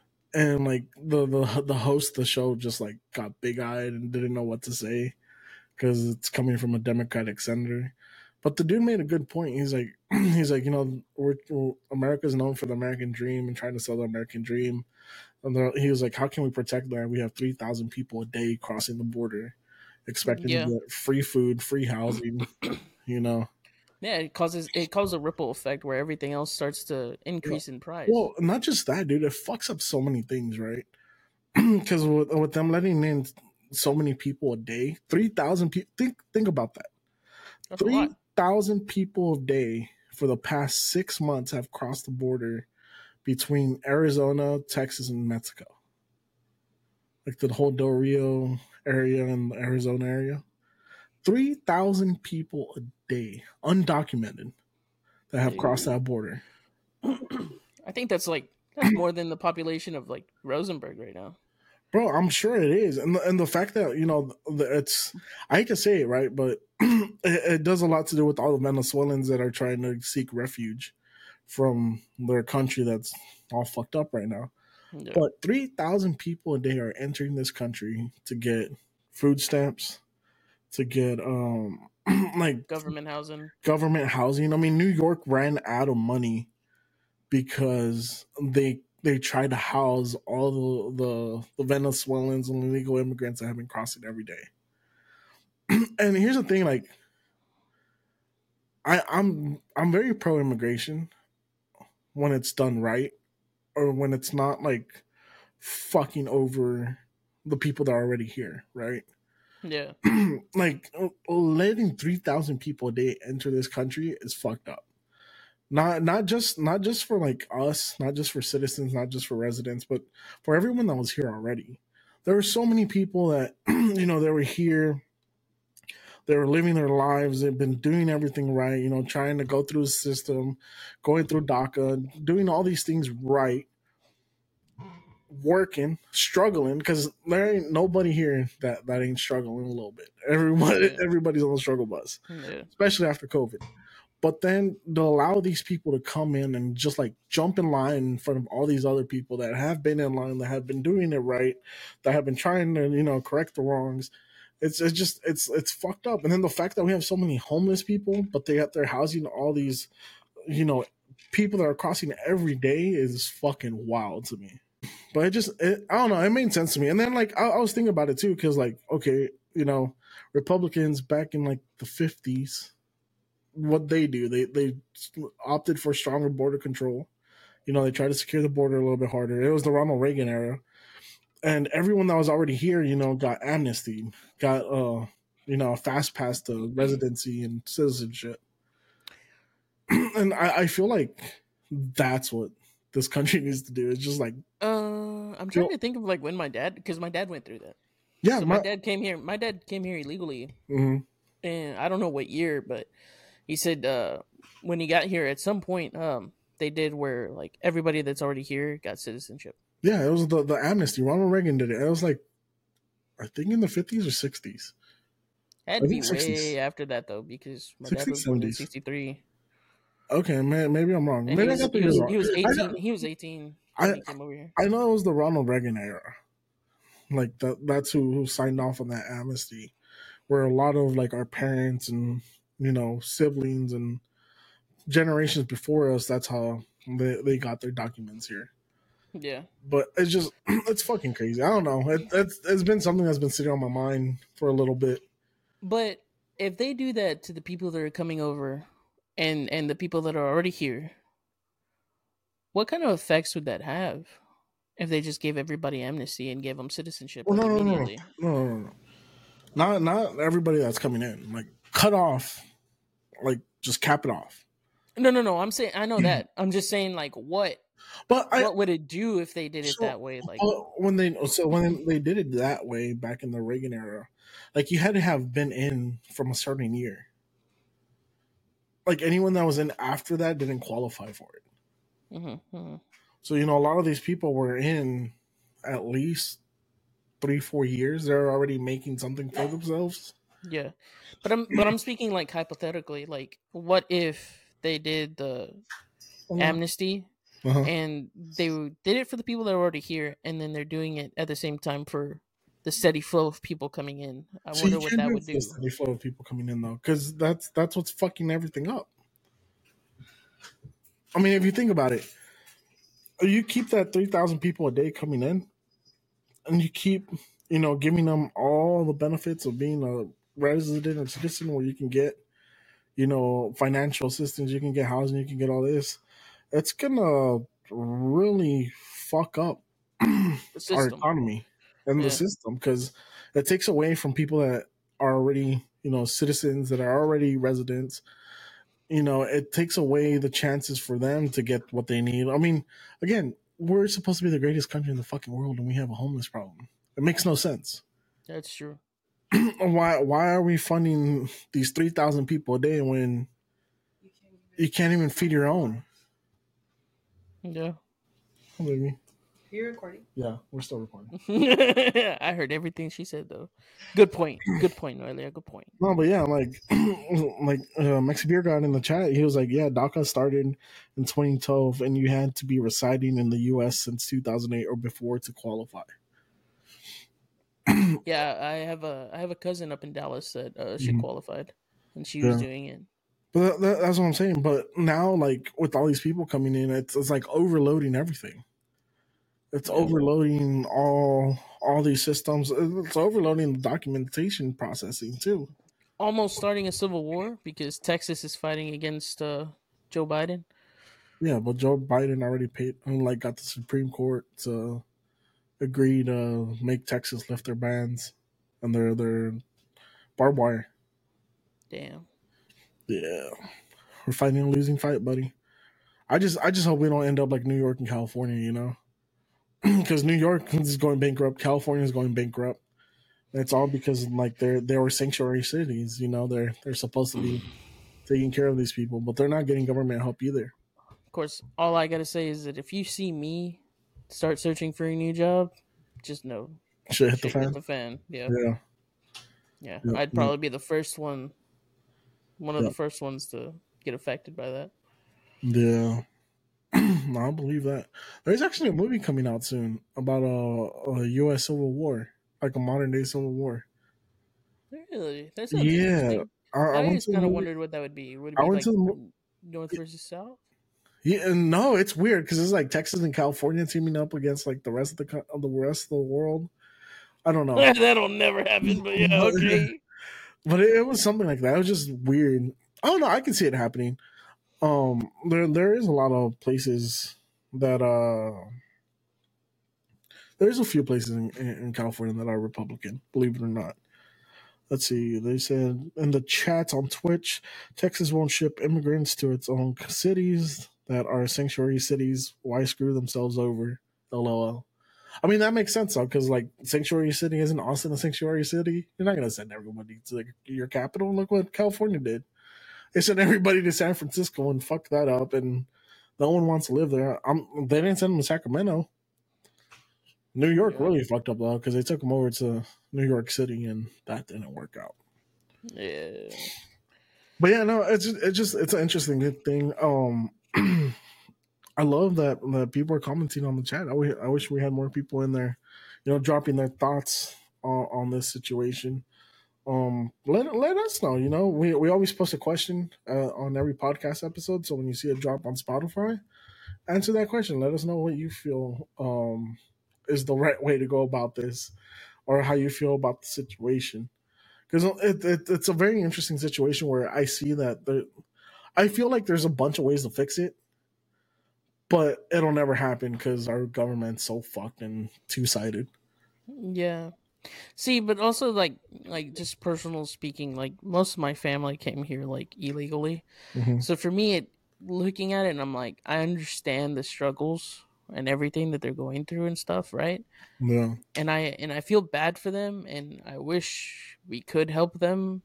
and like the, the the host of the show just like got big eyed and didn't know what to say, because it's coming from a Democratic senator. But the dude made a good point. He's like, he's like, you know, we're, we're America's known for the American dream and trying to sell the American dream. And he was like, how can we protect that? We have three thousand people a day crossing the border, expecting Yeah. to get free food, free housing. You know. Yeah, it causes it causes a ripple effect where everything else starts to increase in price. Well, not just that, dude. It fucks up so many things, right? Because with, with them letting in so many people a day, three thousand people. Think think about that. That's a Three lot. thousand people a day for the past six months have crossed the border between Arizona, Texas, and Mexico. Like the whole Del Rio area and the Arizona area. Three thousand people a day, undocumented, that have Dude. crossed that border. I think that's like that's more than the population of like Rosenberg right now. Bro, I'm sure it is, and the, and the fact that, you know, it's, I hate to say it, right, but it, it does a lot to do with all the Venezuelans that are trying to seek refuge from their country that's all fucked up right now. Yeah. But three thousand people a day are entering this country to get food stamps, to get um like government housing. Government housing. I mean, New York ran out of money because they they tried to house all the the, the Venezuelans and illegal immigrants that have been crossing every day. And here's the thing, like, I, I'm I'm very pro immigration when it's done right, or when it's not like fucking over the people that are already here, right? Yeah. Like, letting three thousand people a day enter this country is fucked up. Not not just not just for like us, not just for citizens, not just for residents, but for everyone that was here already. There were so many people that, you know, they were here, they were living their lives, they've been doing everything right, you know, trying to go through the system, going through DACA, doing all these things right, working, struggling, because there ain't nobody here that, that ain't struggling a little bit. Everybody, yeah. Everybody's on the struggle bus, yeah. Especially after COVID. But then to allow these people to come in and just like jump in line in front of all these other people that have been in line, that have been doing it right, that have been trying to, you know, correct the wrongs. It's it's just it's it's fucked up. And then the fact that we have so many homeless people, but they have they're housing all these, you know, people that are crossing every day is fucking wild to me. But it just it, I don't know, it made sense to me. And then like I, I was thinking about it too, because like, okay, you know, Republicans back in like the fifties, what they do, they they opted for stronger border control. You know, they tried to secure the border a little bit harder. It was the Ronald Reagan era, and everyone that was already here, you know, got amnesty, got uh, you know, a fast pass to residency and citizenship. And I, I feel like that's what this country needs to do. It's just like, uh, I'm trying you know, to think of like when my dad, because my dad went through that. Yeah, so my, my dad came here. My dad came here illegally, mm-hmm. and I don't know what year, but he said uh, when he got here, at some point, um, they did where like everybody that's already here got citizenship. Yeah, it was the, the amnesty. Ronald Reagan did it. It was like, I think in the fifties or sixties. It had to be sixties. Way after that though, because my sixties, dad was born in sixty-three. Okay, man, maybe I'm wrong. Maybe he, was, I got the he, was, wrong. he was eighteen. He was eighteen when I, he came over here. I know it was the Ronald Reagan era. Like that. That's who, who signed off on that amnesty, where a lot of like our parents and, you know, siblings and generations before us, that's how they, they got their documents here. Yeah. But it's just, it's fucking crazy. I don't know. It, it's, it's been something that's been sitting on my mind for a little bit. But if they do that to the people that are coming over and, and the people that are already here, what kind of effects would that have if they just gave everybody amnesty and gave them citizenship well, like, no, no, immediately? No, no, no, no. Not, not everybody that's coming in. Like, cut off. Like, just cap it off. No, no, no. I'm saying, I know that. I'm just saying, like, what? But I, what would it do if they did it so, that way? Like, well, when they so when they did it that way back in the Reagan era, like you had to have been in from a certain year. Like anyone that was in after that didn't qualify for it. Mm-hmm, mm-hmm. So you know, a lot of these people were in at least three, four years. They're already making something for themselves. Yeah, but I'm but I'm speaking like hypothetically. Like, what if they did the uh-huh. amnesty? Uh-huh. And they did it for the people that are already here, and then they're doing it at the same time for the steady flow of people coming in. I So you wonder what can't that do would it for the do. steady flow of people coming in though, because that's that's what's fucking everything up. I mean, if you think about it, you keep that three thousand people a day coming in, and you keep, you know, giving them all the benefits of being a resident or citizen, where you can get, you know, financial assistance, you can get housing, you can get all this. It's gonna really fuck up The our system. economy and the Yeah. system, because it takes away from people that are already, you know, citizens, that are already residents. You know, it takes away the chances for them to get what they need. I mean, again, we're supposed to be the greatest country in the fucking world, and we have a homeless problem. It makes no sense. That's true. why why are we funding these three thousand people a day when you can't even feed your own? Yeah. Oh, baby. Are you recording? Yeah, we're still recording. I heard everything she said though. Good point. Good point, Noelia. Good point. No, but yeah, like like uh, Mexi Beer got in the chat. He was like, "Yeah, DACA started in twenty twelve, and you had to be residing in the U S since two thousand eight or before to qualify." Yeah, I have a I have a cousin up in Dallas that uh, she Mhm. qualified, and she Yeah. was doing it. But that, that, that's what I'm saying. But now, like with all these people coming in, it's it's like overloading everything. It's Yeah. overloading all all these systems. It's overloading the documentation processing too. Almost starting a civil war because Texas is fighting against uh, Joe Biden. Yeah, but Joe Biden already paid, like, got the Supreme Court to agree to make Texas lift their bans and their their barbed wire. Damn. Yeah, we're fighting a losing fight, buddy. I just I just hope we don't end up like New York and California, you know, because New York is going bankrupt, California is going bankrupt. It's all because like they're they were sanctuary cities, you know. They're they're supposed to be taking care of these people, but they're not getting government help either. Of course, all I gotta say is that if you see me start searching for a new job, just know Shit hit the shit fan. hit the fan. Yeah. Yeah, Yeah. Yep, I'd probably be the first one, one of Yep. the first ones to get affected by that. yeah. No, I believe that. There's actually a movie coming out soon about a, a U S Civil War, like a modern day Civil War. Really? That sounds Yeah, interesting. I, I I went just to the kind of movie. wondered what that would be. Would it I be went like to the mo- North versus South? Yeah, and no, it's weird because it's like Texas and California teaming up against like the rest of the co- of the rest of the world. I don't know, That'll never happen, but yeah, but, okay. but it, it was something like that. It was just weird. I don't know. I can see it happening. Um, there there is a lot of places that uh, there's a few places in, in, in California that are Republican. Believe it or not. Let's see. They said in the chats on Twitch, Texas won't ship immigrants to its own cities that are sanctuary cities. Why screw themselves over? LOL. I mean, that makes sense though, because like sanctuary city isn't Austin a sanctuary city? You're not gonna send everybody to like, your capital. Look what California did. They sent everybody to San Francisco and fucked that up, and no one wants to live there. I'm, they didn't send them to Sacramento. New York Yeah. really fucked up though, because they took them over to New York City, and that didn't work out. Yeah. But yeah, no, it's just, it's just it's an interesting thing. Um, I love that that people are commenting on the chat. I wish, I wish we had more people in there, you know, dropping their thoughts on, on this situation. Um, let let us know. You know, we we always post a question uh, on every podcast episode. So when you see a drop on Spotify, answer that question. Let us know what you feel um is the right way to go about this, or how you feel about the situation. Because it, it, it's a very interesting situation where I see that there, I feel like there's a bunch of ways to fix it, but it'll never happen because our government's so fucking two sided. Yeah. See, but also like like just personal speaking, like most of my family came here like illegally. Mm-hmm. So for me, it looking at it, and I'm like, I understand the struggles and everything that they're going through and stuff, right? Yeah, And I and I feel bad for them, and I wish we could help them.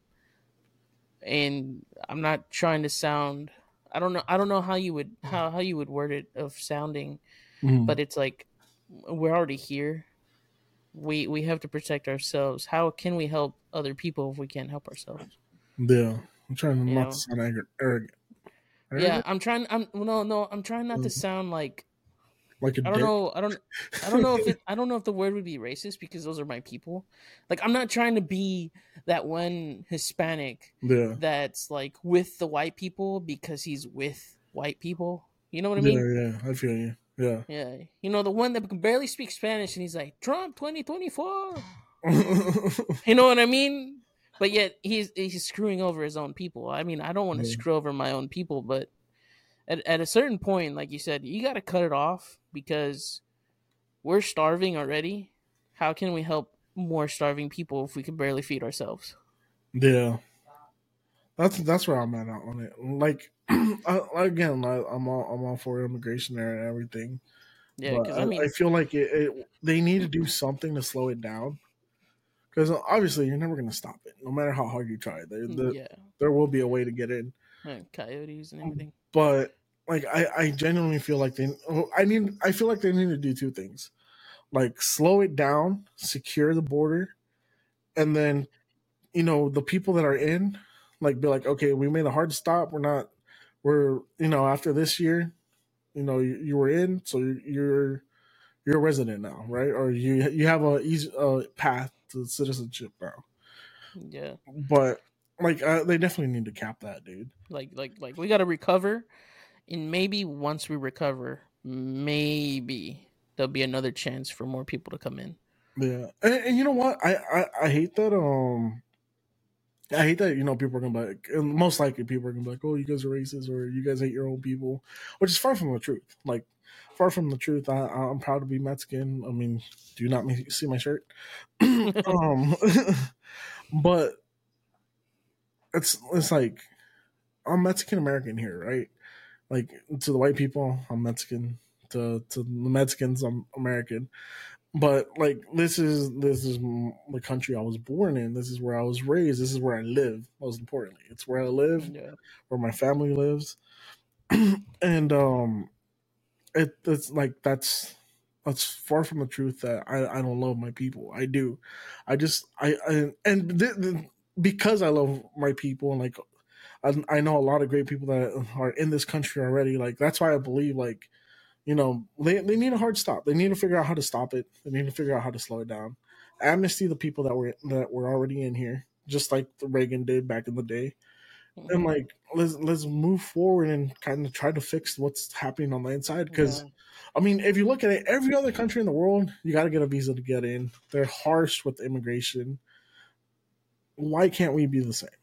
And I'm not trying to sound, I don't know, I don't know how you would how how you would word it of sounding, mm-hmm. but it's like we're already here. We we have to protect ourselves. How can we help other people if we can't help ourselves? Yeah. I'm trying You not know? to sound arrogant. arrogant. Yeah, I'm trying. I'm no, no. I'm trying not to Mhm. sound like like a I don't dick. know. I don't. I don't know if it. I don't know if the word would be racist because those are my people. Like I'm not trying to be that one Hispanic Yeah, that's like with the white people because he's with white people. You know what I yeah, mean? yeah. I feel you. Yeah. Yeah. You know the one that can barely speak Spanish and he's like Trump twenty twenty-four. You know what I mean? But yet he's he's screwing over his own people. I mean, I don't want to Yeah. screw over my own people, but at at a certain point, like you said, you got to cut it off because we're starving already. How can we help more starving people if we can barely feed ourselves? Yeah. That's that's where I'm at on it. Like I, again, I, I'm all I'm all for immigration there and everything, Yeah, but because I I, I mean, feel like it, it they need to do something to slow it down because obviously you're never going to stop it, no matter how hard you try. There, there yeah, there will be a way to get in, and coyotes and everything. but like I I genuinely feel like they I need I feel like they need to do two things, like slow it down, secure the border, and then you know the people that are in, like be like, okay, we made a hard stop. We're not. We're you know after this year, you know you, you were in, so you're you're a resident now, right? Or you you have a easy uh, path to citizenship now. Yeah, But like uh, they definitely need to cap that, dude. like like like we got to recover, and maybe once we recover, maybe there'll be another chance for more people to come in. Yeah, and, and you know what? I, I I hate that. Um, I hate that. You know, people are gonna be like, and most likely people are gonna be like, "Oh, you guys are racist," or "You guys hate your own people," which is far from the truth. Like, far from the truth. I, I'm proud to be Mexican. I mean, do you not see my shirt? um, but it's it's like I'm Mexican American here, right? Like to the white people, I'm Mexican. To to the Mexicans, I'm American. But like this is this is the country I was born in. This is where I was raised. This is where I live. Most importantly, it's where I live, Yeah, where my family lives, and um, it, it's like that's that's far from the truth that I, I don't love my people. I do. I just I, I and th- th- because I love my people and like I, I know a lot of great people that are in this country already. Like that's why I believe like you know they, they need a hard stop. They need to figure out how to stop it. They need to figure out how to slow it down. Amnesty the people that were that were already in here, just like the Reagan did back in the day. And mm-hmm. like let's let's move forward and kind of try to fix what's happening on the inside. Because Yeah, I mean, if you look at it, every other country in the world, you got to get a visa to get in. They're harsh with immigration. Why can't we be the same?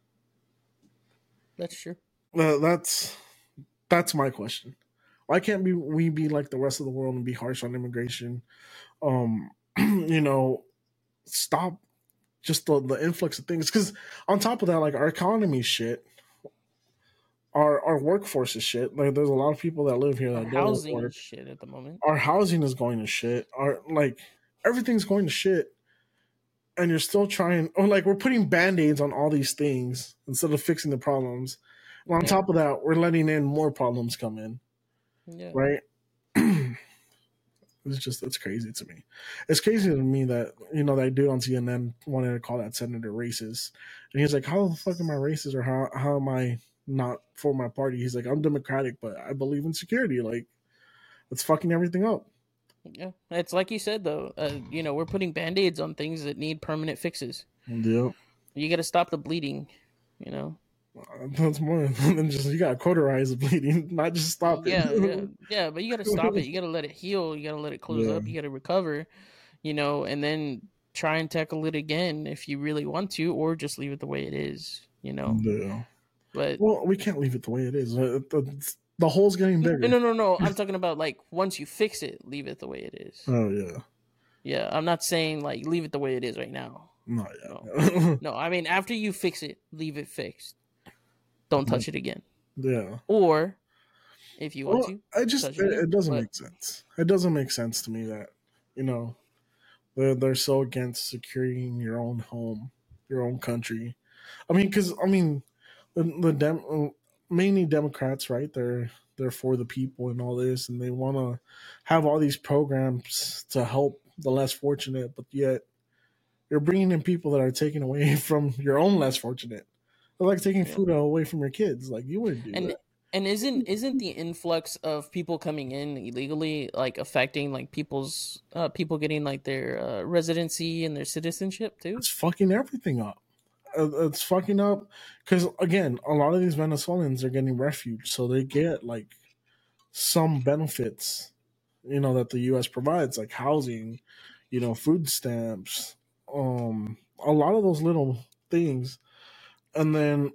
that's true. Uh, that's that's my question. Why can't we we be like the rest of the world and be harsh on immigration? Um, you know, stop just the, the influx of things. Because on top of that, like our economy shit, our our workforce is shit. Like there's a lot of people that live here Our that don't housing is work. shit at the moment. Our housing is going to shit. Our like everything's going to shit. And you're still trying, or like we're putting band-aids on all these things instead of fixing the problems. And on Yeah, top of that, we're letting in more problems come in, yeah, right? It's just it's crazy to me. It's crazy to me that you know that dude on C N N wanted to call that senator racist, and he's like, "How the fuck am I racist, or how how am I not for my party?" He's like, "I'm Democratic, but I believe in security. Like, it's fucking everything up." yeah. It's like you said though. Uh, you know, we're putting band-aids on things that need permanent fixes. Yep. You got to stop the bleeding. You know. That's more than just you gotta cauterize the bleeding, not just stop it. Yeah, yeah, yeah. But you got to stop it. You got to let it heal. You got to let it close Yeah. up. You got to recover. You know, and then try and tackle it again if you really want to, or just leave it the way it is. You know. Yeah. But Well, we can't leave it the way it is. Uh, The, the hole's getting no, bigger. no, no, no. I'm talking about like once you fix it, leave it the way it is. Oh yeah. Yeah, I'm not saying like leave it the way it is right now. Not No, yet. no. I mean after you fix it, leave it fixed. Don't touch it again. Yeah. Or if you want Well, to, I just touch it it, again. it doesn't But make sense. It doesn't make sense to me that you know they're they're so against securing your own home, your own country. I mean, because I mean, the the dem, uh, mainly Democrats, right? They're they're for the people and all this, and they want to have all these programs to help the less fortunate, but yet you're bringing in people that are taking away from your own less fortunate. They're like taking yeah, food away from your kids. Like you wouldn't do and that. And isn't isn't the influx of people coming in illegally like affecting like people's uh, people getting like their uh, residency and their citizenship too? It's fucking everything up. Uh, It's fucking up because again, a lot of these Venezuelans are getting refuge, so they get like some benefits, you know, that the U S provides, like housing, you know, food stamps, um, a lot of those little things, and then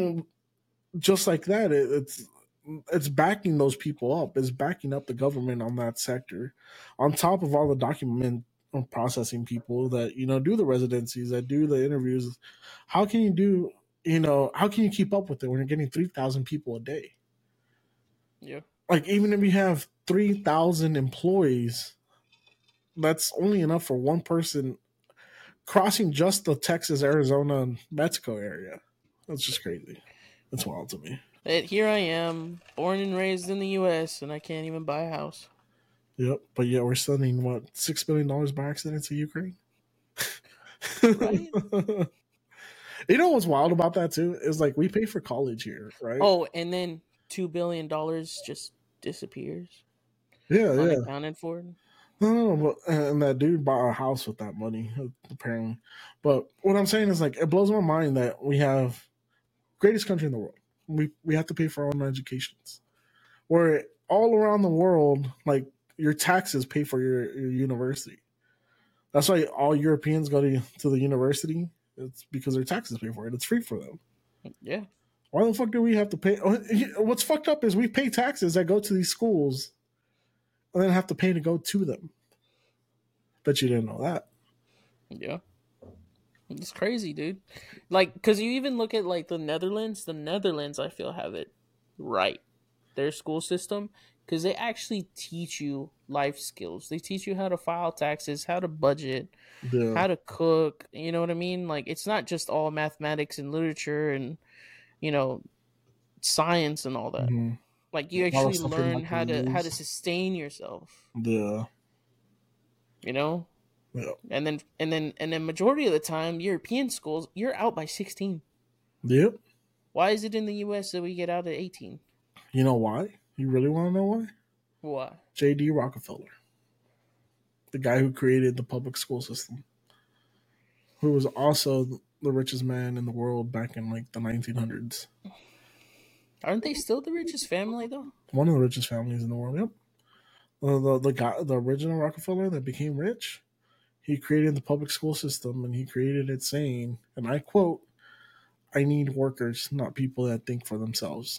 just like that, it, it's it's backing those people up. It's backing up the government on that sector, on top of all the document processing people that you know do the residencies, that do the interviews. How can you do? You know, how can you keep up with it when you're getting three thousand people a day? Yeah. Like even if you have three thousand employees, that's only enough for one person crossing just the Texas, Arizona, and Mexico area. That's just crazy. That's wild to me. But here I am, born and raised in the U S, and I can't even buy a house. Yep, but yeah, we're sending what six billion dollars by accident to Ukraine. Right? You know what's wild about that too is like we pay for college here, right? Oh, and then two billion dollars just disappears, Yeah, yeah. unaccounted for. No, no, no, but and that dude bought a house with that money apparently. But what I'm saying is like it blows my mind that we have greatest country in the world. We we have to pay for our own educations. Where all around the world, like your taxes pay for your, your university. That's why all Europeans go to, to the university. It's because their taxes pay for it. It's free for them. Yeah. Why the fuck do we have to pay? What's fucked up is we pay taxes that go to these schools and then have to pay to go to them. Bet you didn't know that. Yeah. It's crazy, dude. Like, because you even look at, like, the Netherlands. The Netherlands, I feel, have it right. Their school system, because they actually teach you life skills. They teach you how to file taxes, how to budget, Yeah. how to cook. You know what I mean? Like, it's not just all mathematics and literature and, you know, science and all that. Mm-hmm. Like, you actually learn how to how to sustain yourself. Yeah. You know? Yeah. And then and then and then majority of the time, European schools, you're out by sixteen. Yep. Why is it in the U S that we get out at eighteen? You know why? You really want to know why? Why? J D Rockefeller, the guy who created the public school system, who was also the richest man in the world back in like the nineteen hundreds. Aren't they still the richest family though? One of the richest families in the world. Yep. Uh, the the guy, the original Rockefeller that became rich, he created the public school system, and he created it saying, and I quote, "I need workers, not people that think for themselves."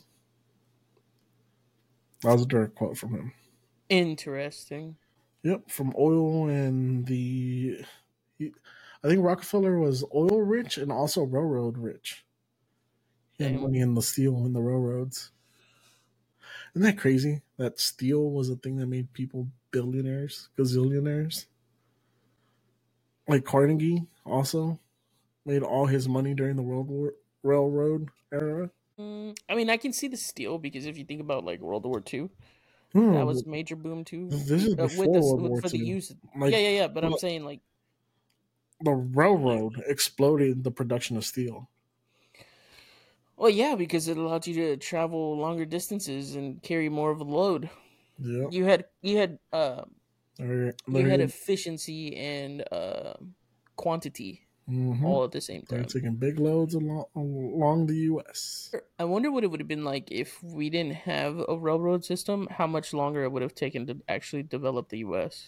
That was a direct quote from him. Interesting. Yep, from oil and the, he, I think Rockefeller was oil rich and also railroad rich. He had money in the steel and the railroads. Isn't that crazy? That steel was a thing that made people billionaires, gazillionaires. Like Carnegie also made all his money during the World War Railroad era. Mm, I mean, I can see the steel because if you think about like World War Two, Hmm, that was a major boom too. This is Uh, before with the, World with, War for the Two. use. Like, yeah, yeah, yeah. But I'm well, saying like the railroad exploded the production of steel. well, yeah, because it allowed you to travel longer distances and carry more of a load. Yeah, You had you had uh, they're, you they're, had efficiency and uh, quantity mm-hmm. all at the same They're time. taking big loads along, along the U S. I wonder what it would have been like if we didn't have a railroad system. How much longer it would have taken to actually develop the U S.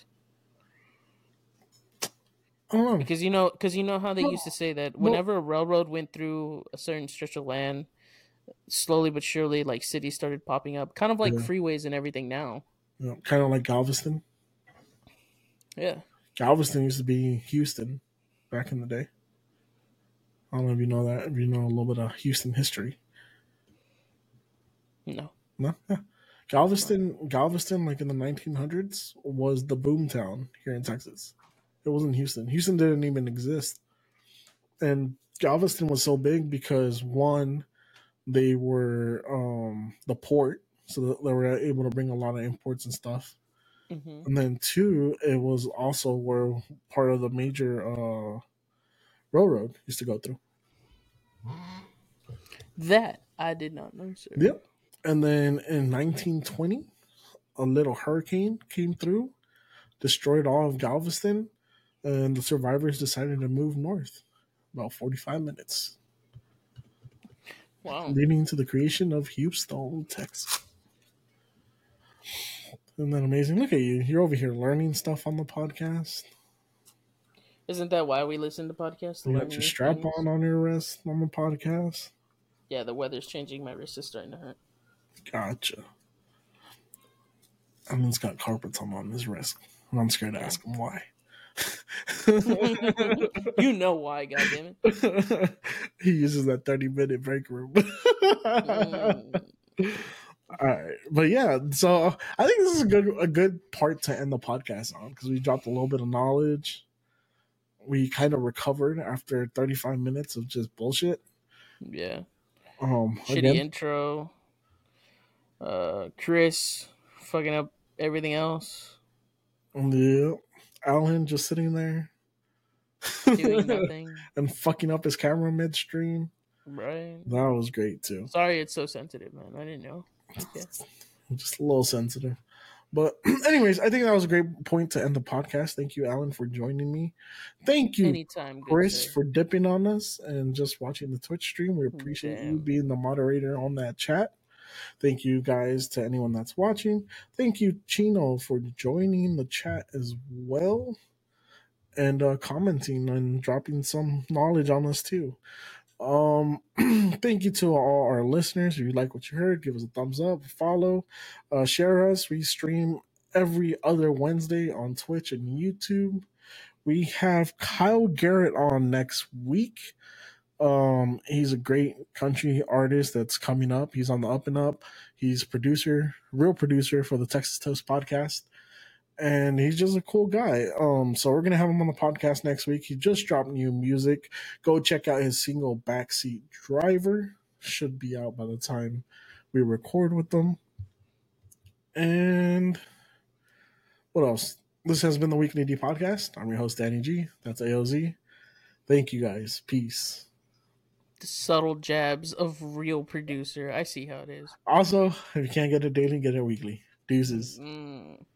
I don't know. Because you know, because you know how they used to say that whenever a railroad went through a certain stretch of land, slowly but surely, like cities started popping up, kind of like Yeah. freeways and everything now. Yeah, kind of like Galveston. Yeah, Galveston used to be Houston back in the day. I don't know if you know that. If you know a little bit of Houston history. No. No. Yeah. Galveston, Galveston, like in the nineteen hundreds, was the boom town here in Texas. It wasn't Houston. Houston didn't even exist, and Galveston was so big because one, they were um, the port, so they were able to bring a lot of imports and stuff. Mm-hmm. And then two, it was also where part of the major uh, railroad used to go through. That I did not know, sir. Yep. And then in nineteen twenty, a little hurricane came through, destroyed all of Galveston, and the survivors decided to move north about forty-five minutes, Wow. leading to the creation of Houston, Texas. Isn't that amazing? Look at you. You're over here learning stuff on the podcast. Isn't that why we listen to podcasts? To You learn got your new strap things? on on your wrist on the podcast. Yeah, the weather's changing. My wrist is starting to hurt. Gotcha. Alan's got carpets on on his wrist, and I'm scared to ask him why. You know why, goddammit. He uses that thirty minute break room. mm. All right, but yeah, so I think this is a good a good part to end the podcast on because we dropped a little bit of knowledge. We kind of recovered after thirty-five minutes of just bullshit. Yeah. Um, Shitty again, intro. Uh, Chris fucking up everything else. Yeah, Alan just sitting there doing nothing and fucking up his camera midstream. Right. That was great too. Sorry, it's so sensitive, man. I didn't know. Okay. Just a little sensitive. But anyways, I think that was a great point to end the podcast. Thank you, Alan, for joining me. Thank you, Anytime, good Chris, sir. for dipping on us and just watching the Twitch stream. We appreciate Damn. you being the moderator on that chat. Thank you guys to anyone that's watching. Thank you, Chino, for joining the chat as well and uh, commenting and dropping some knowledge on us too. Um, thank you to all our listeners. If you like what you heard, give us a thumbs up, follow, uh, share us. We stream every other Wednesday on Twitch and YouTube. We have Kyle Garrett on next week. Um, he's a great country artist that's coming up. He's on the up and up. He's producer, real producer for the Texas Toast podcast. And he's just a cool guy. Um, so we're gonna have him on the podcast next week. He just dropped new music. Go check out his single "Backseat Driver." Should be out by the time we record with them. And what else? This has been the Weekly D Podcast. I'm your host, Danny G. That's A O Z. Thank you guys. Peace. The subtle jabs of real producer. I see how it is. Also, if you can't get it daily, get it weekly. Deuces. Mm.